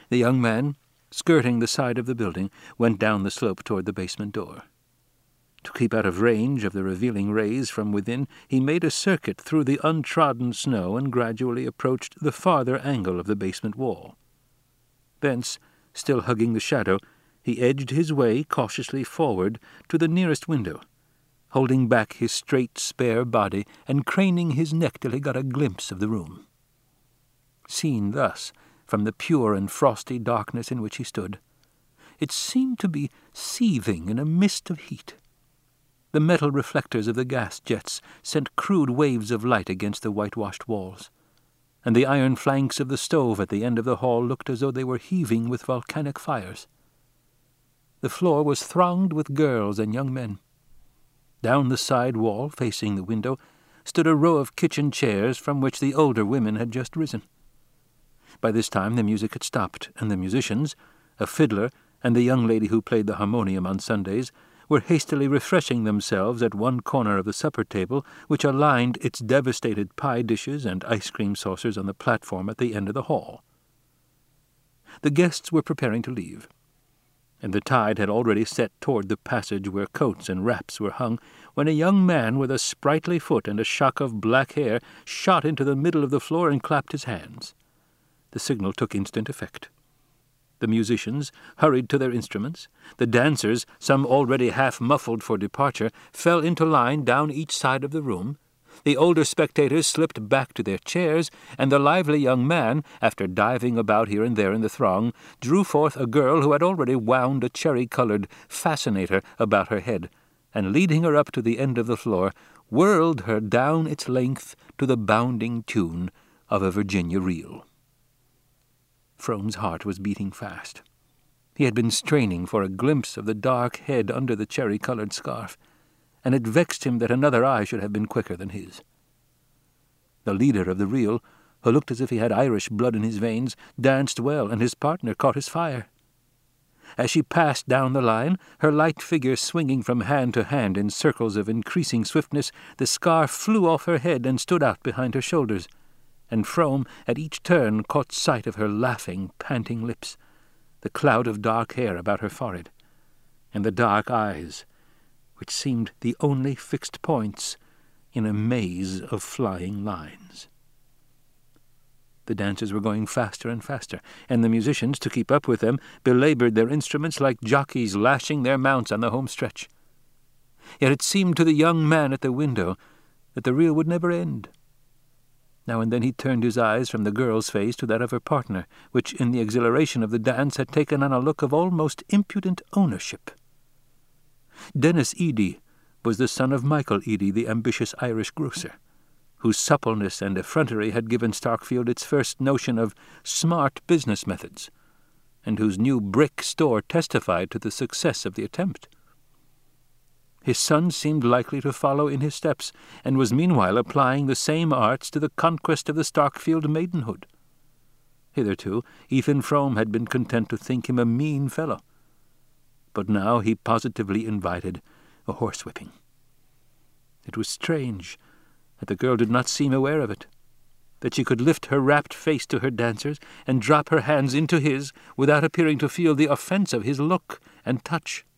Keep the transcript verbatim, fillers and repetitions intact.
The young man, skirting the side of the building, went down the slope toward the basement door. To keep out of range of the revealing rays from within, he made a circuit through the untrodden snow and gradually approached the farther angle of the basement wall. Thence, still hugging the shadow, he edged his way cautiously forward to the nearest window, holding back his straight, spare body and craning his neck till he got a glimpse of the room. Seen thus, from the pure and frosty darkness in which he stood, it seemed to be seething in a mist of heat. The metal reflectors of the gas jets sent crude waves of light against the whitewashed walls, and the iron flanks of the stove at the end of the hall looked as though they were heaving with volcanic fires. The floor was thronged with girls and young men. Down the side wall, facing the window, stood a row of kitchen chairs from which the older women had just risen. By this time the music had stopped, and the musicians, a fiddler, and the young lady who played the harmonium on Sundays, were hastily refreshing themselves at one corner of the supper table, which aligned its devastated pie dishes and ice cream saucers on the platform at the end of the hall. The guests were preparing to leave, and the tide had already set toward the passage where coats and wraps were hung, when a young man with a sprightly foot and a shock of black hair shot into the middle of the floor and clapped his hands. The signal took instant effect. The musicians hurried to their instruments. The dancers, some already half muffled for departure, fell into line down each side of the room. The older spectators slipped back to their chairs, and the lively young man, after diving about here and there in the throng, drew forth a girl who had already wound a cherry-colored fascinator about her head, and leading her up to the end of the floor, whirled her down its length to the bounding tune of a Virginia reel. Frome's heart was beating fast. He had been straining for a glimpse of the dark head under the cherry-colored scarf, and it vexed him that another eye should have been quicker than his. The leader of the reel, who looked as if he had Irish blood in his veins, danced well, and his partner caught his fire. As she passed down the line, her light figure swinging from hand to hand in circles of increasing swiftness, the scarf flew off her head and stood out behind her shoulders, and Frome at each turn caught sight of her laughing, panting lips, the cloud of dark hair about her forehead, and the dark eyes, which seemed the only fixed points in a maze of flying lines. The dancers were going faster and faster, and the musicians, to keep up with them, belaboured their instruments like jockeys lashing their mounts on the home stretch. Yet it seemed to the young man at the window that the reel would never end. Now and then he turned his eyes from the girl's face to that of her partner, which in the exhilaration of the dance had taken on a look of almost impudent ownership. Dennis Eady was the son of Michael Eady, the ambitious Irish grocer, whose suppleness and effrontery had given Starkfield its first notion of smart business methods, and whose new brick store testified to the success of the attempt. His son seemed likely to follow in his steps, and was meanwhile applying the same arts to the conquest of the Starkfield maidenhood. Hitherto, Ethan Frome had been content to think him a mean fellow, but now he positively invited a horsewhipping. It was strange that the girl did not seem aware of it, that she could lift her rapt face to her dancers and drop her hands into his without appearing to feel the offence of his look and touch.